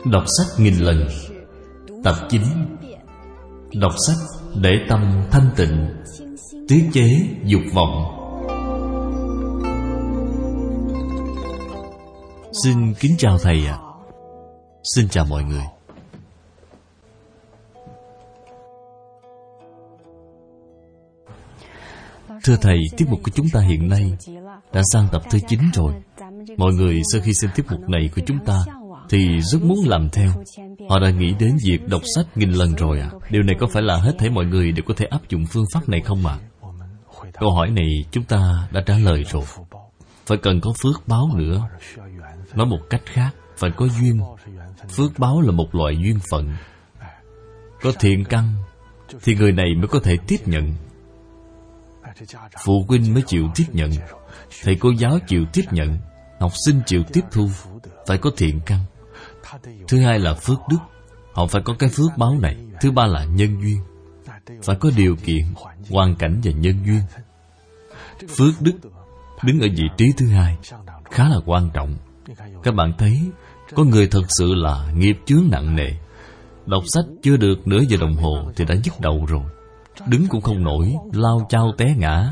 Đọc sách nghìn lần. Tập 9. Đọc sách để tâm thanh tịnh, tiết chế dục vọng. Xin kính chào Thầy ạ. Xin chào mọi người. Thưa Thầy, tiết mục của chúng ta hiện nay đã sang tập thứ 9 rồi. Mọi người sau khi xem tiết mục này của chúng ta thì rất muốn làm theo. Họ đã nghĩ đến việc đọc sách nghìn lần rồi à? Điều này có phải là hết thảy mọi người đều có thể áp dụng phương pháp này không ạ? Câu hỏi này chúng ta đã trả lời rồi. Phải cần có phước báo nữa. Nói một cách khác, phải có duyên. Phước báo là một loại duyên phận. Có thiện căn thì người này mới có thể tiếp nhận. Phụ huynh mới chịu tiếp nhận, thầy cô giáo chịu tiếp nhận, học sinh chịu tiếp thu. Phải có thiện căn. Thứ hai là phước đức, họ phải có cái phước báo này. Thứ ba là nhân duyên, phải có điều kiện, hoàn cảnh và nhân duyên. Phước đức đứng ở vị trí thứ hai, khá là quan trọng. Các bạn thấy, có người thật sự là nghiệp chướng nặng nề, đọc sách chưa được nửa giờ đồng hồ thì đã nhức đầu rồi, đứng cũng không nổi, lao chao té ngã.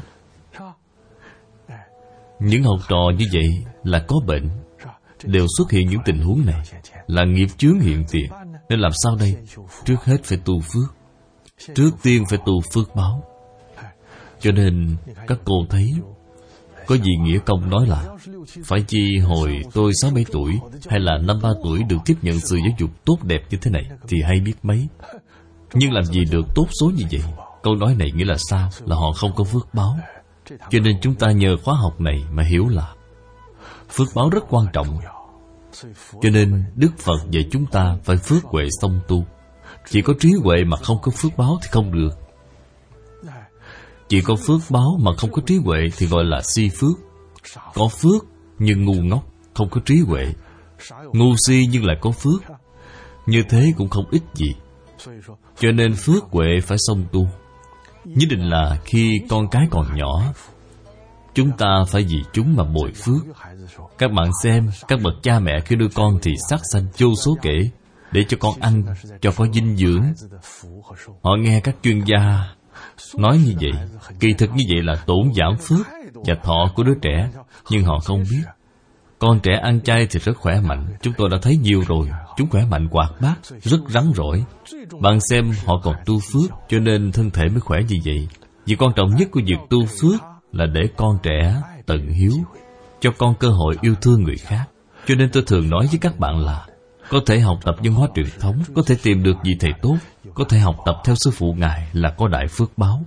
Những học trò như vậy là có bệnh, đều xuất hiện những tình huống này, là nghiệp chướng hiện tiền. Nên làm sao đây? Trước hết phải tu phước. Trước tiên phải tu phước báo. Cho nên các cô thấy, có vị nghĩa công nói là phải chi hồi tôi 6-7 tuổi hay là 5-3 tuổi được tiếp nhận sự giáo dục tốt đẹp như thế này thì hay biết mấy. Nhưng làm gì được tốt số như vậy? Câu nói này nghĩa là sao? Là họ không có phước báo. Cho nên chúng ta nhờ khóa học này mà hiểu là phước báo rất quan trọng. Cho nên Đức Phật dạy chúng ta phải phước huệ song tu. Chỉ có trí huệ mà không có phước báo thì không được. Chỉ có phước báo mà không có trí huệ thì gọi là si phước. Có phước nhưng ngu ngốc, không có trí huệ. Ngu si nhưng lại có phước. Như thế cũng không ích gì. Cho nên phước huệ phải song tu. Nhất định là khi con cái còn nhỏ, chúng ta phải vì chúng mà bồi phước. Các bạn xem, các bậc cha mẹ khi nuôi con thì sát sanh vô số kể, để cho con ăn, cho có dinh dưỡng. Họ nghe các chuyên gia nói như vậy. Kỳ thực như vậy là tổn giảm phước và thọ của đứa trẻ. Nhưng họ không biết, con trẻ ăn chay thì rất khỏe mạnh. Chúng tôi đã thấy nhiều rồi. Chúng khỏe mạnh hoạt bát, rất rắn rỏi. Bạn xem họ còn tu phước, cho nên thân thể mới khỏe như vậy. Việc quan trọng nhất của việc tu phước là để con trẻ tận hiếu, cho con cơ hội yêu thương người khác. Cho nên tôi thường nói với các bạn là có thể học tập văn hóa truyền thống, có thể tìm được vị thầy tốt, có thể học tập theo sư phụ Ngài là có đại phước báo.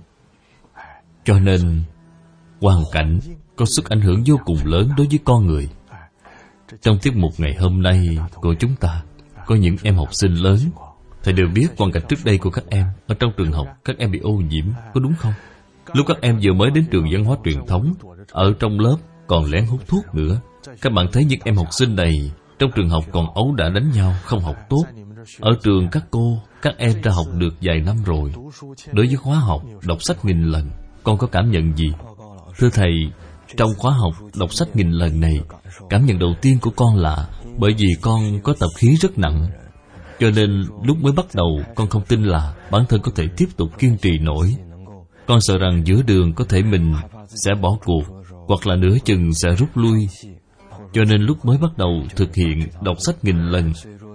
Cho nên hoàn cảnh có sức ảnh hưởng vô cùng lớn đối với con người. Trong tiết mục ngày hôm nay của chúng ta có những em học sinh lớn. Thầy đều biết hoàn cảnh trước đây của các em. Ở trong trường học các em bị ô nhiễm, có đúng không? Lúc các em vừa mới đến trường văn hóa truyền thống, ở trong lớp còn lén hút thuốc nữa. Các bạn thấy những em học sinh này trong trường học còn ấu đả đánh nhau, không học tốt. Ở trường các em đã học được vài năm rồi. Đối với khóa học đọc sách nghìn lần, con có cảm nhận gì? Thưa Thầy, trong khóa học đọc sách nghìn lần này, cảm nhận đầu tiên của con là bởi vì con có tập khí rất nặng. Cho nên lúc mới bắt đầu con không tin là bản thân có thể tiếp tục kiên trì nổi. Con sợ rằng giữa đường có thể mình sẽ bỏ cuộc, hoặc là nửa chừng sẽ rút lui. Cho nên lúc mới bắt đầu thực hiện đọc sách nghìn lần,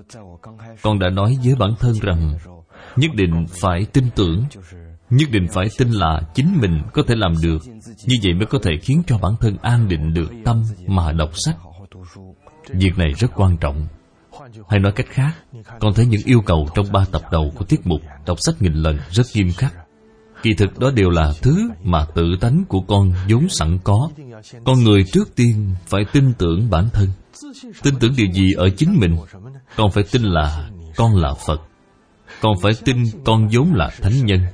con đã nói với bản thân rằng nhất định phải tin tưởng, nhất định phải tin là chính mình có thể làm được. Như vậy mới có thể khiến cho bản thân an định được tâm mà đọc sách. Việc này rất quan trọng. Hay nói cách khác, con thấy những yêu cầu trong 3 tập đầu của tiết mục đọc sách nghìn lần rất nghiêm khắc. Kỳ thực đó đều là thứ mà tự tánh của con vốn sẵn có. Con người trước tiên phải tin tưởng bản thân. Tin tưởng điều gì ở chính mình? Con phải tin là con là Phật. Con phải tin con vốn là thánh nhân,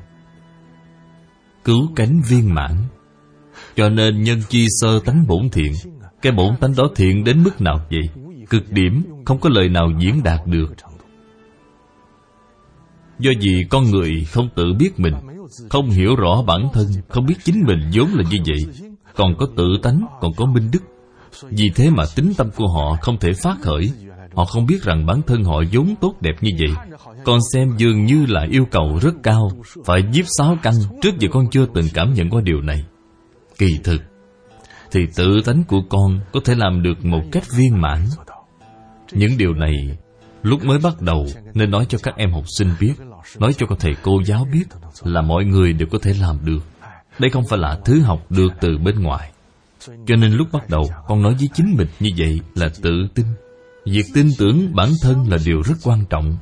cứu cánh viên mãn. Cho nên nhân chi sơ tánh bổn thiện. Cái bổn tánh đó thiện đến mức nào vậy? Cực điểm, không có lời nào diễn đạt được. Do vì con người không tự biết mình, không hiểu rõ bản thân, không biết chính mình vốn là như vậy, còn có tự tánh, còn có minh đức, Vì thế mà tính tâm của họ không thể phát khởi. Họ không biết rằng bản thân họ vốn tốt đẹp như vậy. Con xem dường như là yêu cầu rất cao, phải nhiếp 6 căn. Trước giờ con chưa từng cảm nhận qua điều này. Kỳ thực thì tự tánh của con có thể làm được một cách viên mãn. Những điều này lúc mới bắt đầu nên nói cho các em học sinh biết, nói cho các thầy cô giáo biết là mọi người đều có thể làm được. Đây không phải là thứ học được từ bên ngoài. Cho nên lúc bắt đầu con nói với chính mình như vậy là tự tin. Việc tin tưởng bản thân là điều rất quan trọng.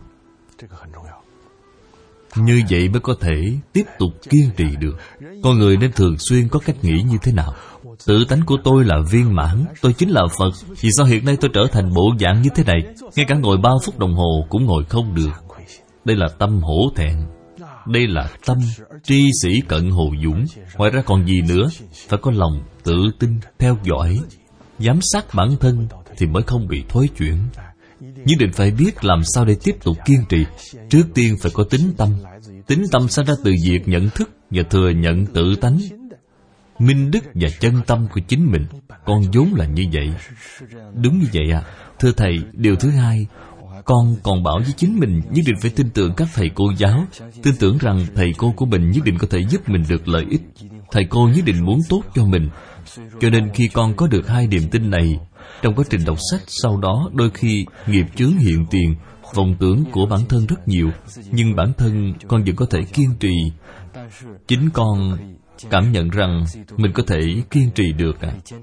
Như vậy mới có thể tiếp tục kiên trì được. Con người nên thường xuyên có cách nghĩ như thế nào? Tự tánh của tôi là viên mãn, tôi chính là Phật. Vì sao hiện nay tôi trở thành bộ dạng như thế này? Ngay cả ngồi 3 phút đồng hồ cũng ngồi không được. Đây là tâm hổ thẹn. Đây là tâm tri sĩ cận hồ dũng. Ngoài ra còn gì nữa? Phải có lòng tự tin, theo dõi, giám sát bản thân thì mới không bị thối chuyển. Nhất định phải biết làm sao để tiếp tục kiên trì. Trước tiên phải có tính tâm. Tính tâm sinh ra từ việc nhận thức và thừa nhận tự tánh, minh đức và chân tâm của chính mình. Con vốn là như vậy. Đúng như vậy ạ. Thưa Thầy, điều thứ hai, con còn bảo với chính mình nhất định phải tin tưởng các thầy cô giáo. Tin tưởng rằng thầy cô của mình nhất định có thể giúp mình được lợi ích. Thầy cô nhất định muốn tốt cho mình. Cho nên khi con có được 2 niềm tin này, trong quá trình đọc sách sau đó đôi khi nghiệp chướng hiện tiền, vọng tưởng của bản thân rất nhiều, nhưng bản thân con vẫn có thể kiên trì. Chính con cảm nhận rằng mình có thể kiên trì được.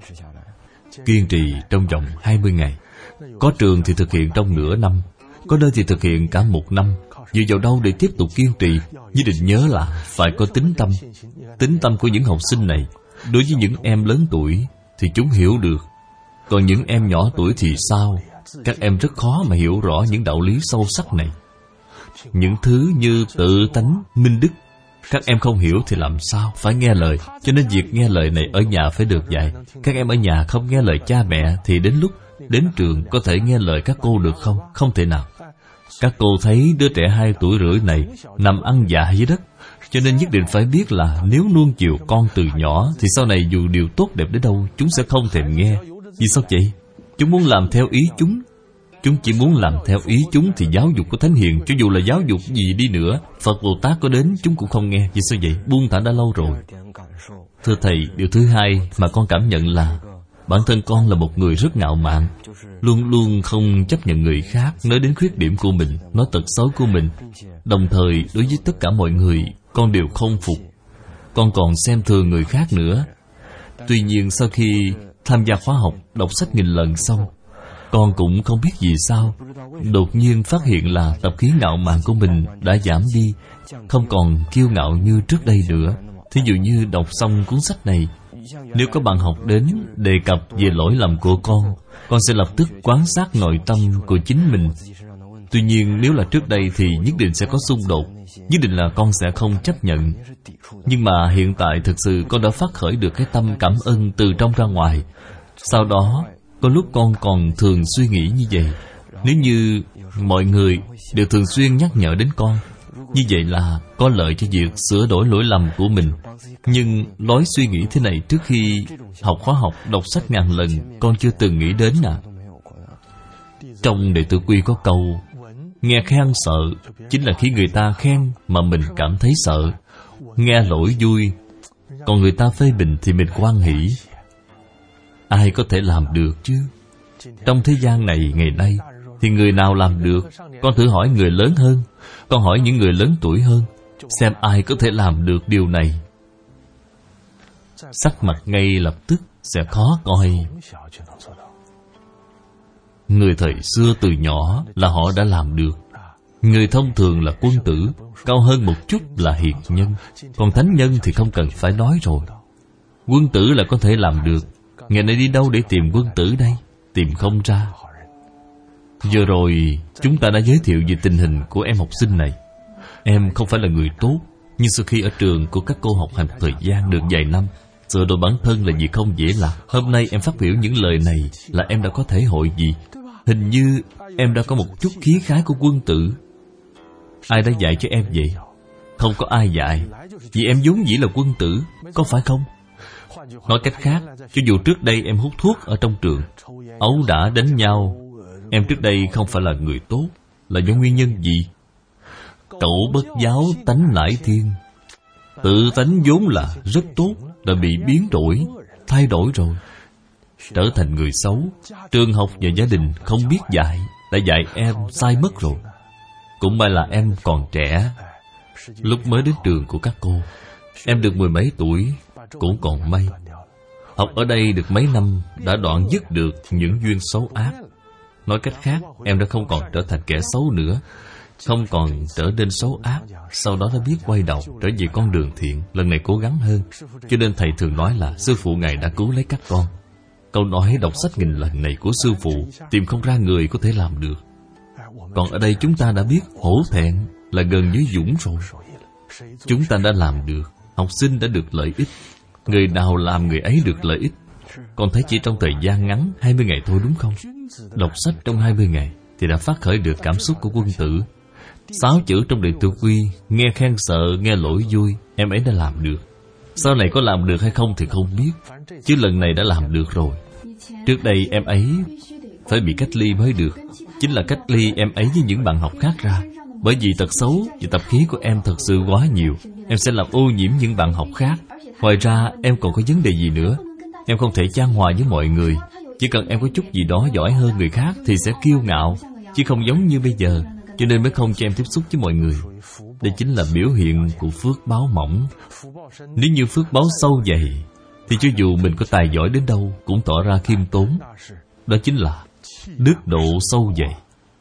Kiên trì trong vòng 20 ngày. Có trường thì thực hiện trong nửa năm, có nơi thì thực hiện cả 1 năm. Dựa vào đâu để tiếp tục kiên trì? Nhất định nhớ là phải có tính tâm. Tính tâm của những học sinh này, đối với những em lớn tuổi thì chúng hiểu được. Còn những em nhỏ tuổi thì sao? Các em rất khó mà hiểu rõ những đạo lý sâu sắc này. Những thứ như tự tánh, minh đức, các em không hiểu thì làm sao? Phải nghe lời. Cho nên việc nghe lời này ở nhà phải được dạy. Các em ở nhà không nghe lời cha mẹ thì đến lúc đến trường có thể nghe lời các cô được không? Không thể nào. Các cô thấy đứa trẻ 2 tuổi rưỡi này nằm ăn dạ dưới đất, cho nên nhất định phải biết là nếu nuông chiều con từ nhỏ thì sau này dù điều tốt đẹp đến đâu chúng sẽ không thèm nghe. Vì sao vậy? Chúng muốn làm theo ý chúng. Chúng chỉ muốn làm theo ý chúng thì giáo dục của Thánh Hiền, cho dù là giáo dục gì đi nữa, Phật Bồ Tát có đến chúng cũng không nghe. Vì sao vậy? Buông thả đã lâu rồi. Thưa Thầy, điều thứ hai mà con cảm nhận là bản thân con là một người rất ngạo mạn, luôn luôn không chấp nhận người khác nói đến khuyết điểm của mình, nói tật xấu của mình. Đồng thời đối với tất cả mọi người con đều không phục. Con còn xem thường người khác nữa. Tuy nhiên sau khi tham gia khóa học đọc sách 1000 lần xong, con cũng không biết vì sao đột nhiên phát hiện là tập khí ngạo mạn của mình đã giảm đi, không còn kiêu ngạo như trước đây nữa. Thí dụ như đọc xong cuốn sách này, nếu có bạn học đến đề cập về lỗi lầm của con sẽ lập tức quan sát nội tâm của chính mình. Tuy nhiên nếu là trước đây thì nhất định sẽ có xung đột, nhất định là con sẽ không chấp nhận. Nhưng mà hiện tại thực sự con đã phát khởi được cái tâm cảm ơn từ trong ra ngoài. Sau đó có lúc con còn thường suy nghĩ như vậy. Nếu như mọi người đều thường xuyên nhắc nhở đến con, như vậy là có lợi cho việc sửa đổi lỗi lầm của mình. Nhưng lối suy nghĩ thế này trước khi học khóa học đọc sách 1000 lần con chưa từng nghĩ đến à. Trong Đệ Tử Quy có câu nghe khen sợ, chính là khi người ta khen mà mình cảm thấy sợ. Nghe lỗi vui, còn người ta phê bình thì mình hoan hỷ. Ai có thể làm được chứ? Trong thế gian này ngày nay thì người nào làm được? Con thử hỏi người lớn hơn, con hỏi những người lớn tuổi hơn, xem ai có thể làm được điều này. Sắc mặt ngay lập tức sẽ khó coi. Người thời xưa từ nhỏ là họ đã làm được. Người thông thường là quân tử, cao hơn một chút là hiền nhân. Còn thánh nhân thì không cần phải nói rồi. Quân tử là có thể làm được. Ngày nay đi đâu để tìm quân tử đây? Tìm không ra. Vừa rồi chúng ta đã giới thiệu về tình hình của em học sinh này. Em không phải là người tốt, nhưng sau khi ở trường của các cô học hành thời gian được vài năm, sửa đổi bản thân là việc không dễ làm. Hôm nay em phát biểu những lời này là em đã có thể hội gì? Hình như em đã có một chút khí khái của quân tử. Ai đã dạy cho em vậy? Không có ai dạy. Vì em vốn dĩ là quân tử, có phải không? Nói cách khác, cho dù trước đây em hút thuốc ở trong trường, ấu đả đánh nhau, em trước đây không phải là người tốt. Là do nguyên nhân gì? Cẩu bất giáo tánh nải thiên. Tự tánh vốn là rất tốt, đã bị biến đổi, thay đổi rồi, trở thành người xấu. Trường học và gia đình không biết dạy, đã dạy em sai mất rồi. Cũng may là em còn trẻ. Lúc mới đến trường của các cô, em được 10 mấy tuổi, cũng còn may. Học ở đây được mấy năm đã đoạn dứt được những duyên xấu ác. Nói cách khác, em đã không còn trở thành kẻ xấu nữa, không còn trở nên xấu ác. Sau đó đã biết quay đầu trở về con đường thiện, lần này cố gắng hơn. Cho nên thầy thường nói là sư phụ ngài đã cứu lấy các con. Câu nói đọc sách nghìn lần này của sư phụ tìm không ra người có thể làm được. Còn ở đây chúng ta đã biết hổ thẹn là gần như dũng rồi. Chúng ta đã làm được. Học sinh đã được lợi ích. Người nào làm người ấy được lợi ích. Còn thấy chỉ trong thời gian ngắn 20 ngày thôi đúng không? Đọc sách trong 20 ngày thì đã phát khởi được cảm xúc của quân tử. 6 chữ trong Đệ Tử Quy, nghe khen sợ, nghe lỗi vui, em ấy đã làm được. Sau này có làm được hay không thì không biết, chứ lần này đã làm được rồi. Trước đây em ấy phải bị cách ly mới được. Chính là cách ly em ấy với những bạn học khác ra. Bởi vì tật xấu và tập khí của em thật sự quá nhiều, em sẽ làm ô nhiễm những bạn học khác. Ngoài ra em còn có vấn đề gì nữa? Em không thể chan hòa với mọi người. Chỉ cần em có chút gì đó giỏi hơn người khác thì sẽ kiêu ngạo, chứ không giống như bây giờ. Cho nên mới không cho em tiếp xúc với mọi người. Đây chính là biểu hiện của phước báo mỏng. Nếu như phước báo sâu dày thì cho dù mình có tài giỏi đến đâu cũng tỏ ra khiêm tốn. Đó chính là đức độ sâu dày.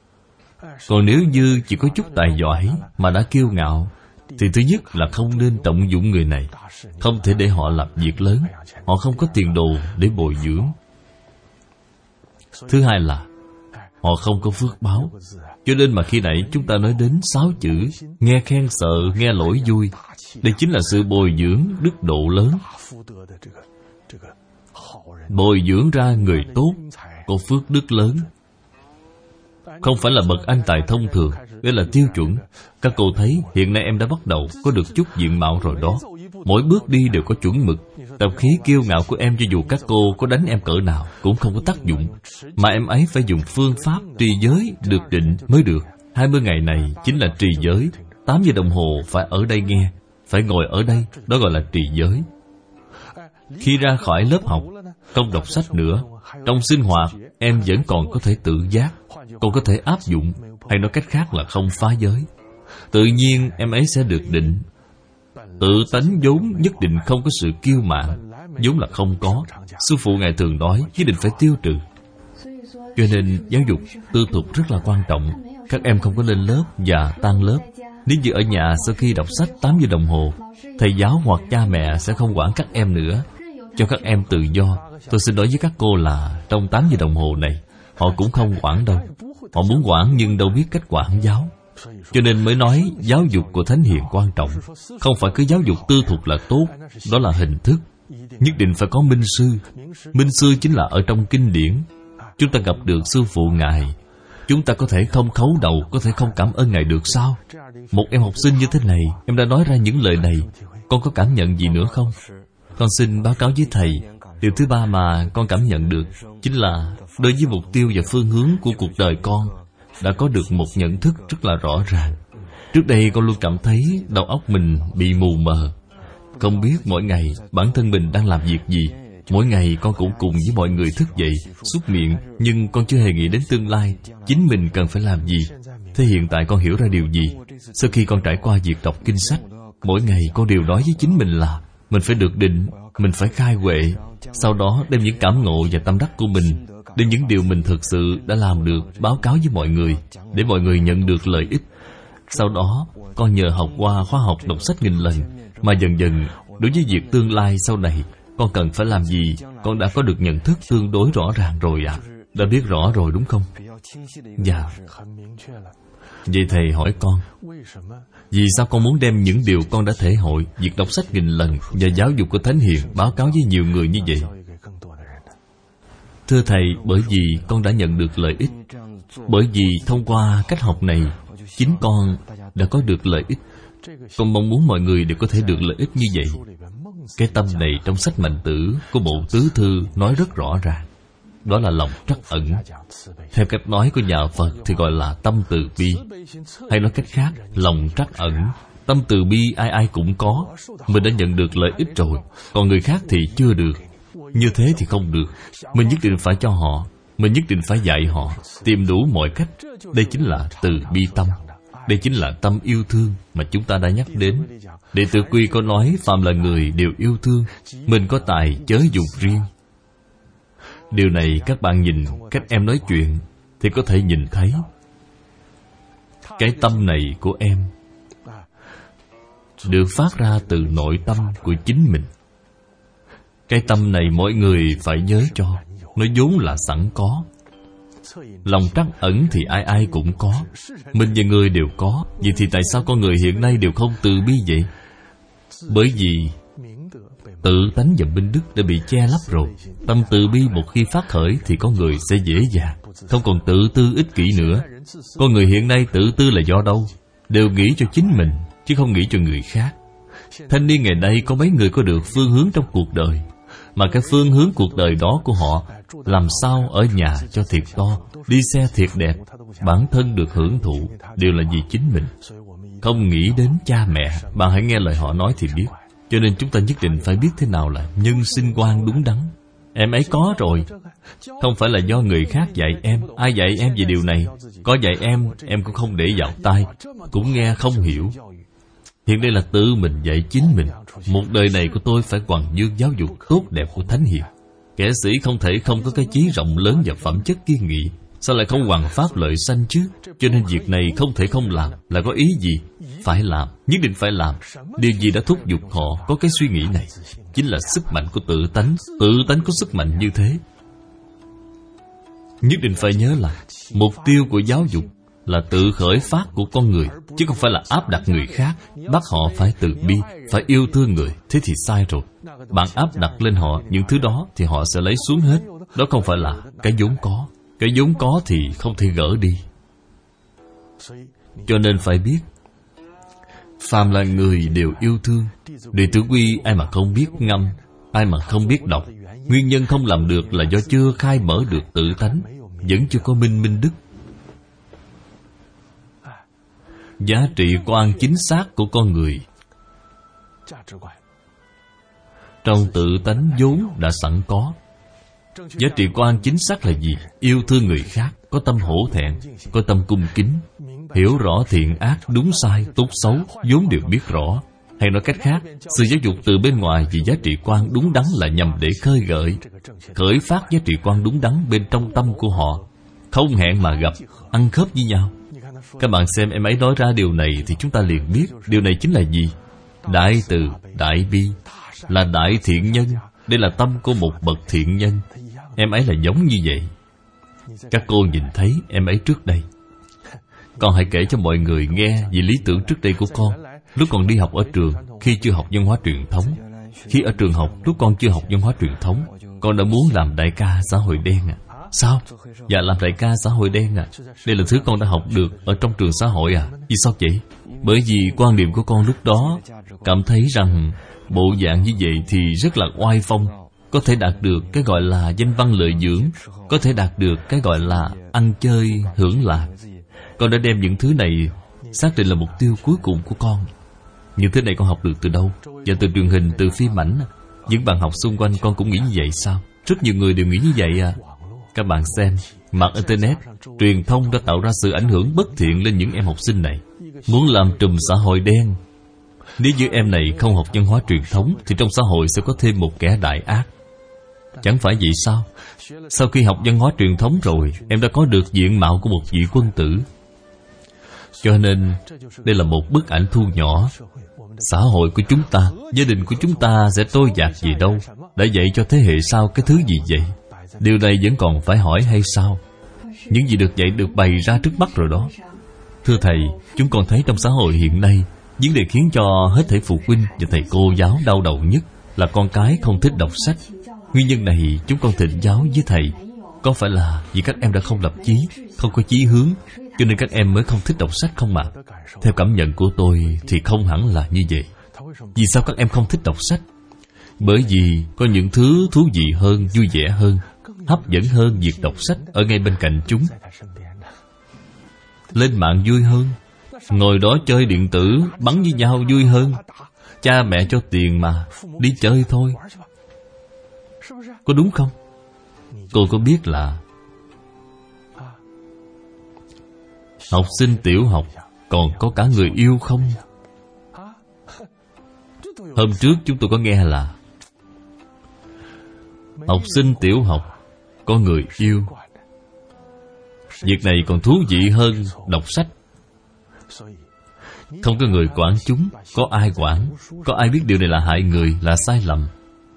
Còn nếu như chỉ có chút tài giỏi mà đã kiêu ngạo thì thứ nhất là không nên trọng dụng người này, không thể để họ làm việc lớn. Họ không có tiền đồ để bồi dưỡng. Thứ hai là họ không có phước báo. Cho nên mà khi nãy chúng ta nói đến 6 chữ nghe khen sợ, nghe lỗi vui. Đây chính là sự bồi dưỡng đức độ lớn. Bồi dưỡng ra người tốt, có phước đức lớn. Không phải là bậc anh tài thông thường. Đây là tiêu chuẩn. Các cô thấy hiện nay em đã bắt đầu có được chút diện mạo rồi đó. Mỗi bước đi đều có chuẩn mực. Tập khí kiêu ngạo của em cho dù các cô có đánh em cỡ nào cũng không có tác dụng. Mà em ấy phải dùng phương pháp trì giới được định mới được. 20 ngày này chính là trì giới. 8 giờ đồng hồ phải ở đây nghe, phải ngồi ở đây, đó gọi là trì giới. Khi ra khỏi lớp học, không đọc sách nữa, trong sinh hoạt em vẫn còn có thể tự giác, còn có thể áp dụng, hay nói cách khác là không phá giới. Tự nhiên em ấy sẽ được định. Tự tánh vốn nhất định không có sự kiêu mạn, vốn là không có. Sư phụ ngài thường nói nhất định phải tiêu trừ. Cho nên giáo dục tư thục rất là quan trọng. Các em không có lên lớp và tan lớp. Nếu như ở nhà sau khi đọc sách 8 giờ đồng hồ, thầy giáo hoặc cha mẹ sẽ không quản các em nữa, cho các em tự do. Tôi xin nói với các cô là trong 8 giờ đồng hồ này họ cũng không quản đâu. Họ muốn quản nhưng đâu biết cách quản giáo. Cho nên mới nói giáo dục của Thánh Hiền quan trọng. Không phải cứ giáo dục tư thục là tốt, đó là hình thức. Nhất định phải có minh sư. Minh sư chính là ở trong kinh điển. Chúng ta gặp được sư phụ ngài, chúng ta có thể không khấu đầu, có thể không cảm ơn ngài được sao? Một em học sinh như thế này, em đã nói ra những lời này, con có cảm nhận gì nữa không? Con xin báo cáo với thầy, điều thứ ba mà con cảm nhận được chính là đối với mục tiêu và phương hướng của cuộc đời con đã có được một nhận thức rất là rõ ràng. Trước đây con luôn cảm thấy đầu óc mình bị mù mờ, không biết mỗi ngày bản thân mình đang làm việc gì. Mỗi ngày con cũng cùng với mọi người thức dậy, súc miệng, nhưng con chưa hề nghĩ đến tương lai, chính mình cần phải làm gì. Thế hiện tại con hiểu ra điều gì? Sau khi con trải qua việc đọc kinh sách, mỗi ngày con đều nói với chính mình là mình phải được định, mình phải khai huệ. Sau đó đem những cảm ngộ và tâm đắc của mình, đem những điều mình thực sự đã làm được báo cáo với mọi người, để mọi người nhận được lợi ích. Sau đó con nhờ học qua khóa học đọc sách nghìn lần, mà dần dần đối với việc tương lai sau này con cần phải làm gì, con đã có được nhận thức tương đối rõ ràng rồi ạ. Đã biết rõ rồi đúng không? Dạ. Vậy thầy hỏi con, vì sao con muốn đem những điều con đã thể hội, việc đọc sách nghìn lần và giáo dục của Thánh Hiền báo cáo với nhiều người như vậy? Thưa thầy, bởi vì con đã nhận được lợi ích. Bởi vì thông qua cách học này, chính con đã có được lợi ích. Con mong muốn mọi người đều có thể được lợi ích như vậy. Cái tâm này trong sách Mạnh Tử của Bộ Tứ Thư nói rất rõ ràng. Đó là lòng trắc ẩn. Theo cách nói của nhà Phật thì gọi là tâm từ bi. Hay nói cách khác, lòng trắc ẩn. Tâm từ bi ai ai cũng có. Mình đã nhận được lợi ích rồi, còn người khác thì chưa được. Như thế thì không được. Mình nhất định phải cho họ, mình nhất định phải dạy họ, tìm đủ mọi cách. Đây chính là từ bi tâm. Đây chính là tâm yêu thương mà chúng ta đã nhắc đến. Đệ tử Quy có nói phàm là người đều yêu thương, mình có tài chớ dùng riêng. Điều này các bạn nhìn cách em nói chuyện thì có thể nhìn thấy. Cái tâm này của em được phát ra từ nội tâm của chính mình. Cái tâm này mọi người phải nhớ cho, nó vốn là sẵn có. Lòng trắc ẩn thì ai ai cũng có, mình và người đều có. Vậy thì tại sao con người hiện nay đều không từ bi vậy? Bởi vì tự tánh và minh đức đã bị che lấp rồi. Tâm từ bi một khi phát khởi thì con người sẽ dễ dàng, không còn tự tư ích kỷ nữa. Con người hiện nay tự tư là do đâu? Đều nghĩ cho chính mình, chứ không nghĩ cho người khác. Thanh niên ngày nay có mấy người có được phương hướng trong cuộc đời, mà cái phương hướng cuộc đời đó của họ làm sao ở nhà cho thiệt to, đi xe thiệt đẹp, bản thân được hưởng thụ, đều là vì chính mình, không nghĩ đến cha mẹ. Bạn hãy nghe lời họ nói thì biết. Cho nên chúng ta nhất định phải biết thế nào là nhân sinh quan đúng đắn. Em ấy có rồi, không phải là do người khác dạy em. Ai dạy em về điều này? Có dạy em cũng không để vào tai, cũng nghe không hiểu. Hiện đây là tự mình dạy chính mình. Một đời này của tôi phải hoàn dương giáo dục tốt đẹp của Thánh Hiền. Kẻ sĩ không thể không có cái chí rộng lớn và phẩm chất kiên nghị. Sao lại không hoằng pháp lợi sanh chứ? Cho nên việc này không thể không làm. Là có ý gì? Phải làm, nhất định phải làm. Điều gì đã thúc giục họ có cái suy nghĩ này? Chính là sức mạnh của tự tánh. Tự tánh có sức mạnh như thế. Nhất định phải nhớ là mục tiêu của giáo dục là tự khởi phát của con người, chứ không phải là áp đặt người khác. Bắt họ phải từ bi, phải yêu thương người. Thế thì sai rồi. Bạn áp đặt lên họ những thứ đó thì họ sẽ lấy xuống hết. Đó không phải là cái vốn có. Cái vốn có thì không thể gỡ đi. Cho nên phải biết, phàm là người đều yêu thương. Đệ tử Quy ai mà không biết ngâm, ai mà không biết đọc. Nguyên nhân không làm được là do chưa khai mở được tự tánh, vẫn chưa có minh đức. Giá trị quan chính xác của con người trong tự tánh vốn đã sẵn có. Giá trị quan chính xác là gì? Yêu thương người khác, có tâm hổ thẹn, có tâm cung kính, hiểu rõ thiện ác, đúng sai, tốt xấu, vốn đều biết rõ. Hay nói cách khác, sự giáo dục từ bên ngoài vì giá trị quan đúng đắn là nhằm để khơi gợi, khởi phát giá trị quan đúng đắn bên trong tâm của họ. Không hẹn mà gặp, ăn khớp với nhau. Các bạn xem em ấy nói ra điều này thì chúng ta liền biết điều này chính là gì. Đại từ, đại bi, là đại thiện nhân. Đây là tâm của một bậc thiện nhân. Em ấy là giống như vậy. Các cô nhìn thấy em ấy trước đây. Con hãy kể cho mọi người nghe về lý tưởng trước đây của con. Lúc còn đi học ở trường, khi chưa học văn hóa truyền thống. Khi ở trường học, lúc con chưa học văn hóa truyền thống, con đã muốn làm đại ca xã hội đen à? Sao? Dạ làm đại ca xã hội đen à? Đây là thứ con đã học được ở trong trường xã hội à? Vì sao vậy? Bởi vì quan điểm của con lúc đó cảm thấy rằng bộ dạng như vậy thì rất là oai phong, có thể đạt được cái gọi là danh văn lợi dưỡng, có thể đạt được cái gọi là ăn chơi hưởng lạc. Con đã đem những thứ này xác định là mục tiêu cuối cùng của con. Những thứ này con học được từ đâu? Dạ từ truyền hình, từ phim ảnh. Những bạn học xung quanh con cũng nghĩ như vậy sao? Rất nhiều người đều nghĩ như vậy à? Các bạn xem, mạng Internet, truyền thông đã tạo ra sự ảnh hưởng bất thiện lên những em học sinh này, muốn làm trùm xã hội đen. Nếu như em này không học văn hóa truyền thống thì trong xã hội sẽ có thêm một kẻ đại ác. Chẳng phải vậy sao? Sau khi học văn hóa truyền thống rồi, em đã có được diện mạo của một vị quân tử. Cho nên, đây là một bức ảnh thu nhỏ. Xã hội của chúng ta, gia đình của chúng ta sẽ trôi dạt gì đâu? Đã dạy cho thế hệ sau cái thứ gì vậy? Điều này vẫn còn phải hỏi hay sao? Những gì được dạy được bày ra trước mắt rồi đó. Thưa Thầy, chúng con thấy trong xã hội hiện nay, vấn đề khiến cho hết thảy phụ huynh và thầy cô giáo đau đầu nhất là con cái không thích đọc sách. Nguyên nhân này chúng con thỉnh giáo với Thầy, có phải là vì các em đã không lập chí, không có chí hướng, cho nên các em mới không thích đọc sách không ạ? Theo cảm nhận của tôi thì không hẳn là như vậy. Vì sao các em không thích đọc sách? Bởi vì có những thứ thú vị hơn, vui vẻ hơn, hấp dẫn hơn việc đọc sách ở ngay bên cạnh chúng. Lên mạng vui hơn, ngồi đó chơi điện tử, bắn với nhau vui hơn. Cha mẹ cho tiền mà, đi chơi thôi. Có đúng không? Cô có biết là học sinh tiểu học còn có cả người yêu không? Hôm trước chúng tôi có nghe là học sinh tiểu học có người yêu. Việc này còn thú vị hơn đọc sách. Không có người quản chúng. Có ai quản? Có ai biết điều này là hại người, là sai lầm?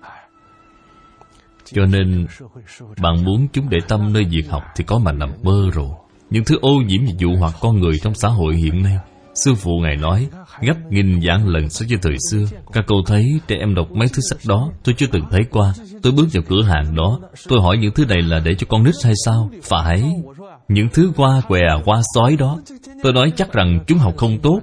Cho nên bạn muốn chúng để tâm nơi việc học thì có mà nằm mơ rồi. Những thứ ô nhiễm và dụ hoặc con người trong xã hội hiện nay, sư phụ Ngài nói gấp nghìn vạn lần so với thời xưa. Các cô thấy trẻ em đọc mấy thứ sách đó, tôi chưa từng thấy qua. Tôi bước vào cửa hàng đó, tôi hỏi những thứ này là để cho con nít hay sao? Phải. Những thứ hoa què, hoa sói đó, tôi nói chắc rằng chúng học không tốt.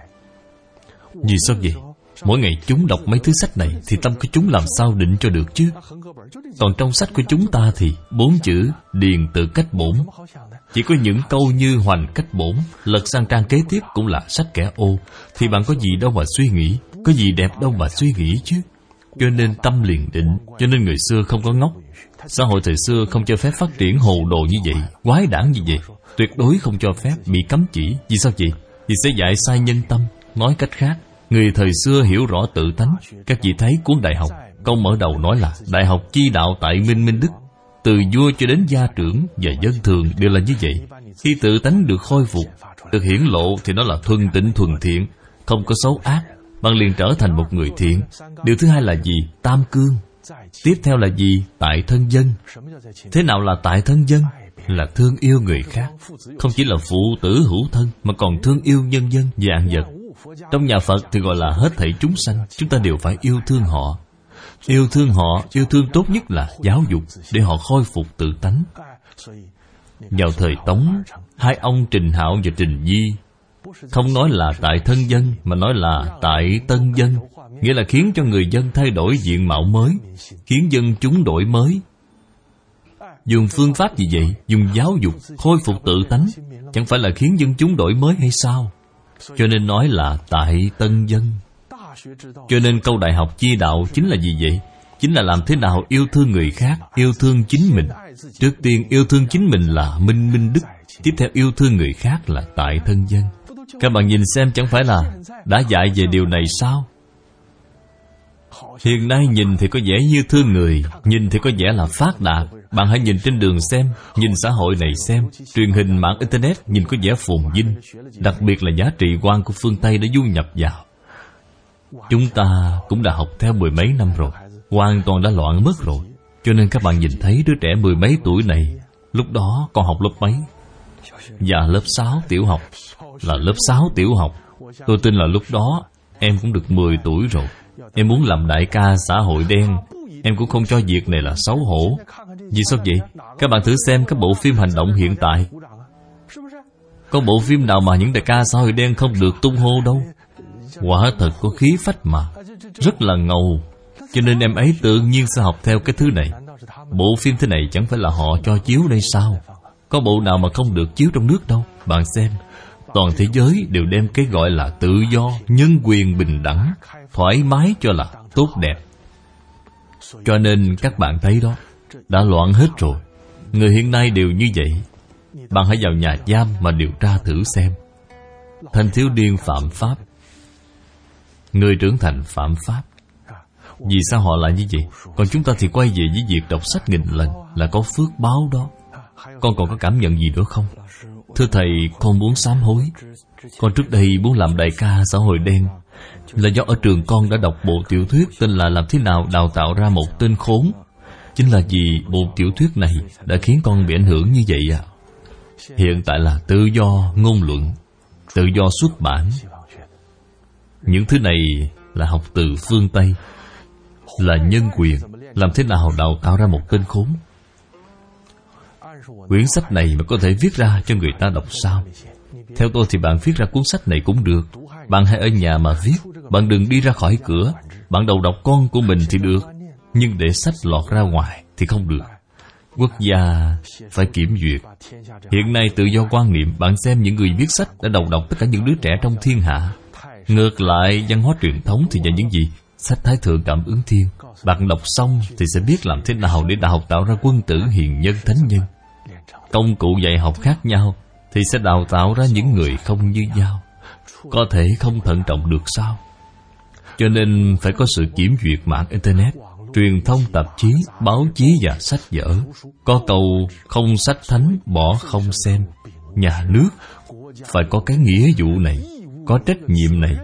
Vì sao vậy? Mỗi ngày chúng đọc mấy thứ sách này thì tâm của chúng làm sao định cho được chứ? Còn trong sách của chúng ta thì 4 chữ điền tự cách bổn. Chỉ có những câu như hoành cách bổn. Lật sang trang kế tiếp cũng là sách kẻ ô. Thì bạn có gì đâu mà suy nghĩ, có gì đẹp đâu mà suy nghĩ chứ. Cho nên tâm liền định. Cho nên người xưa không có ngốc. Xã hội thời xưa không cho phép phát triển hồ đồ như vậy, quái đản như vậy. Tuyệt đối không cho phép, bị cấm chỉ. Vì sao vậy? Vì sẽ dạy sai nhân tâm. Nói cách khác, người thời xưa hiểu rõ tự tánh. Các vị thấy cuốn Đại học, câu mở đầu nói là Đại học chi đạo tại Minh Minh Đức. Từ vua cho đến gia trưởng và dân thường đều là như vậy. Khi tự tánh được khôi phục, được hiển lộ thì nó là thuần tịnh thuần thiện, không có xấu ác. Bạn liền trở thành một người thiện. Điều thứ hai là gì? Tam cương. Tiếp theo là gì? Tại thân dân. Thế nào là tại thân dân? Là thương yêu người khác. Không chỉ là phụ tử hữu thân, mà còn thương yêu nhân dân, vạn vật. Trong nhà Phật thì gọi là hết thảy chúng sanh. Chúng ta đều phải yêu thương họ. Yêu thương họ, yêu thương tốt nhất là giáo dục, để họ khôi phục tự tánh. Vào thời Tống, hai ông Trình Hạo và Trình Di không nói là tại thân dân, mà nói là tại tân dân. Nghĩa là khiến cho người dân thay đổi diện mạo mới, khiến dân chúng đổi mới. Dùng phương pháp gì vậy? Dùng giáo dục, khôi phục tự tánh. Chẳng phải là khiến dân chúng đổi mới hay sao? Cho nên nói là tại tân dân. Cho nên câu Đại học chi đạo chính là gì vậy? Chính là làm thế nào yêu thương người khác, yêu thương chính mình. Trước tiên yêu thương chính mình là minh minh đức. Tiếp theo yêu thương người khác là tại thân dân. Các bạn nhìn xem, chẳng phải là đã dạy về điều này sao? Hiện nay nhìn thì có vẻ như thương người, nhìn thì có vẻ là phát đạt. Bạn hãy nhìn trên đường xem, nhìn xã hội này xem, truyền hình mạng Internet nhìn có vẻ phồn vinh. Đặc biệt là giá trị quan của phương Tây đã du nhập vào. Chúng ta cũng đã học theo 10 mấy năm rồi, hoàn toàn đã loạn mất rồi. Cho nên các bạn nhìn thấy đứa trẻ 10 mấy tuổi này, lúc đó còn học lớp mấy? Và lớp 6 tiểu học. Là lớp 6 tiểu học. Tôi tin là lúc đó em cũng được 10 tuổi rồi. Em muốn làm đại ca xã hội đen, em cũng không cho việc này là xấu hổ. Vì sao vậy? Các bạn thử xem các bộ phim hành động hiện tại. Có bộ phim nào mà những đại ca xã hội đen không được tung hô đâu. Quả thật có khí phách mà, rất là ngầu. Cho nên em ấy tự nhiên sẽ học theo cái thứ này. Bộ phim thế này chẳng phải là họ cho chiếu đây sao? Có bộ nào mà không được chiếu trong nước đâu. Bạn xem, toàn thế giới đều đem cái gọi là tự do, nhân quyền, bình đẳng, thoải mái cho là tốt đẹp. Cho nên các bạn thấy đó, đã loạn hết rồi. Người hiện nay đều như vậy. Bạn hãy vào nhà giam mà điều tra thử xem. Thanh thiếu niên phạm pháp, người trưởng thành phạm pháp. Vì sao họ lại như vậy? Còn chúng ta thì quay về với việc đọc sách nghìn lần, là có phước báo đó. Con còn có cảm nhận gì nữa không? Thưa thầy, con muốn sám hối. Con trước đây muốn làm đại ca xã hội đen, là do ở trường con đã đọc bộ tiểu thuyết tên là Làm thế nào đào tạo ra một tên khốn. Chính là vì bộ tiểu thuyết này đã khiến con bị ảnh hưởng như vậy à. Hiện tại là tự do ngôn luận, tự do xuất bản. Những thứ này là học từ phương Tây, là nhân quyền. Làm thế nào đào tạo ra một tên khốn? Quyển sách này mà có thể viết ra cho người ta đọc sao? Theo tôi thì bạn viết ra cuốn sách này cũng được. Bạn hãy ở nhà mà viết. Bạn đừng đi ra khỏi cửa. Bạn đầu độc con của mình thì được, nhưng để sách lọt ra ngoài thì không được. Quốc gia phải kiểm duyệt. Hiện nay tự do quan niệm. Bạn xem những người viết sách đã đầu độc tất cả những đứa trẻ trong thiên hạ. Ngược lại, văn hóa truyền thống thì là những gì? Sách Thái Thượng Cảm Ứng Thiên. Bạn đọc xong thì sẽ biết làm thế nào để đào tạo ra quân tử, hiền nhân, thánh nhân. Công cụ dạy học khác nhau thì sẽ đào tạo ra những người không như nhau. Có thể không thận trọng được sao? Cho nên phải có sự kiểm duyệt mạng Internet, truyền thông, tạp chí, báo chí và sách vở. Có câu không sách thánh bỏ không xem. Nhà nước phải có cái nghĩa vụ này, có trách nhiệm này.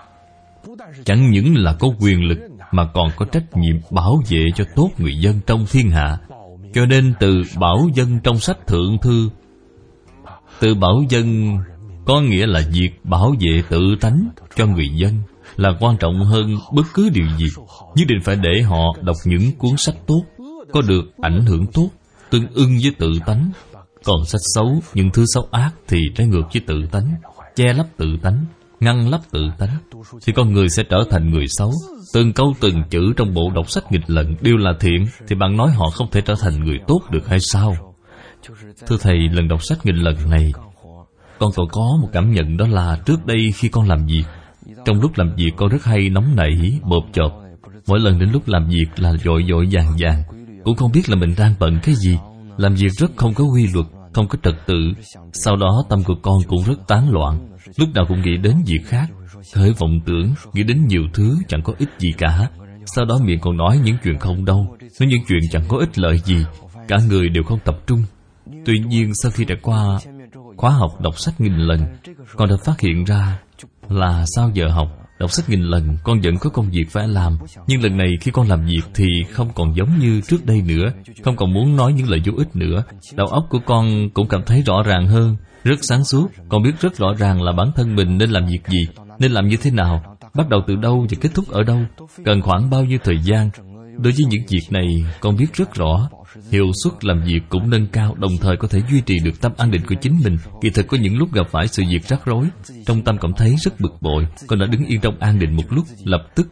Chẳng những là có quyền lực mà còn có trách nhiệm bảo vệ cho tốt người dân trong thiên hạ. Cho nên từ bảo dân trong sách Thượng Thư, từ bảo dân có nghĩa là việc bảo vệ tự tánh cho người dân là quan trọng hơn bất cứ điều gì. Nhất định phải để họ đọc những cuốn sách tốt, có được ảnh hưởng tốt, tương ưng với tự tánh. Còn sách xấu, những thứ xấu ác thì trái ngược với tự tánh, che lấp tự tánh, ngăn lấp tự tánh, thì con người sẽ trở thành người xấu. Từng câu từng chữ trong bộ đọc sách nghịch lần đều là thiện, thì bạn nói họ không thể trở thành người tốt được hay sao? Thưa Thầy, lần đọc sách nghịch lần này, con còn có một cảm nhận, đó là trước đây khi con làm việc, trong lúc làm việc con rất hay nóng nảy, bộp chộp. Mỗi lần đến lúc làm việc là vội vội vàng vàng, cũng không biết là mình đang bận cái gì. Làm việc rất không có quy luật, không có trật tự. Sau đó tâm của con cũng rất tán loạn, lúc nào cũng nghĩ đến việc khác, khởi vọng tưởng, nghĩ đến nhiều thứ chẳng có ích gì cả. Sau đó miệng còn nói những chuyện không đâu, nói những chuyện chẳng có ích lợi gì, cả người đều không tập trung. Tuy nhiên sau khi trải qua khóa học đọc sách nghìn lần, con đã phát hiện ra là sau giờ học đọc sách nghìn lần, con vẫn có công việc phải làm. Nhưng lần này khi con làm việc thì không còn giống như trước đây nữa, không còn muốn nói những lời vô ích nữa. Đầu óc của con cũng cảm thấy rõ ràng hơn, rất sáng suốt. Con biết rất rõ ràng là bản thân mình nên làm việc gì, nên làm như thế nào, bắt đầu từ đâu và kết thúc ở đâu, cần khoảng bao nhiêu thời gian. Đối với những việc này con biết rất rõ. Hiệu suất làm việc cũng nâng cao, đồng thời có thể duy trì được tâm an định của chính mình. Kỳ thực có những lúc gặp phải sự việc rắc rối, trong tâm cảm thấy rất bực bội, con đã đứng yên trong an định một lúc, lập tức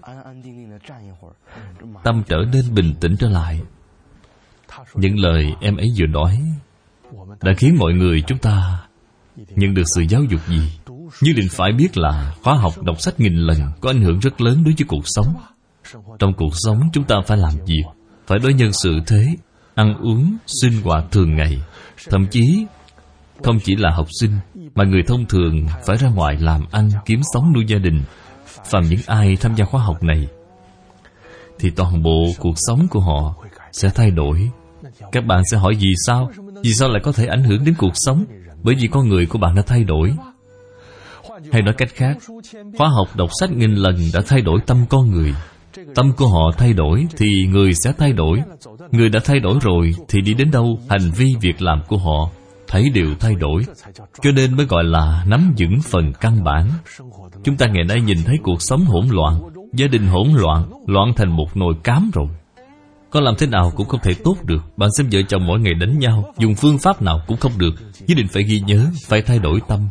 tâm trở nên bình tĩnh trở lại. Những lời em ấy vừa nói đã khiến mọi người chúng ta nhận được sự giáo dục gì. Nhất định phải biết là khóa học đọc sách nghìn lần có ảnh hưởng rất lớn đối với cuộc sống. Trong cuộc sống chúng ta phải làm việc, phải đối nhân xử thế, ăn uống, sinh hoạt thường ngày. Thậm chí không chỉ là học sinh, mà người thông thường phải ra ngoài làm ăn, kiếm sống nuôi gia đình. Phàm những ai tham gia khóa học này thì toàn bộ cuộc sống của họ sẽ thay đổi. Các bạn sẽ hỏi vì sao? Vì sao lại có thể ảnh hưởng đến cuộc sống? Bởi vì con người của bạn đã thay đổi. Hay nói cách khác, khóa học đọc sách nghìn lần đã thay đổi tâm con người. Tâm của họ thay đổi thì người sẽ thay đổi. Người đã thay đổi rồi thì đi đến đâu, hành vi việc làm của họ thấy đều thay đổi. Cho nên mới gọi là nắm vững phần căn bản. Chúng ta ngày nay nhìn thấy cuộc sống hỗn loạn, gia đình hỗn loạn, loạn thành một nồi cám rồi. Có làm thế nào cũng không thể tốt được. Bạn xem vợ chồng mỗi ngày đánh nhau, dùng phương pháp nào cũng không được. Nhất định phải ghi nhớ, phải thay đổi tâm.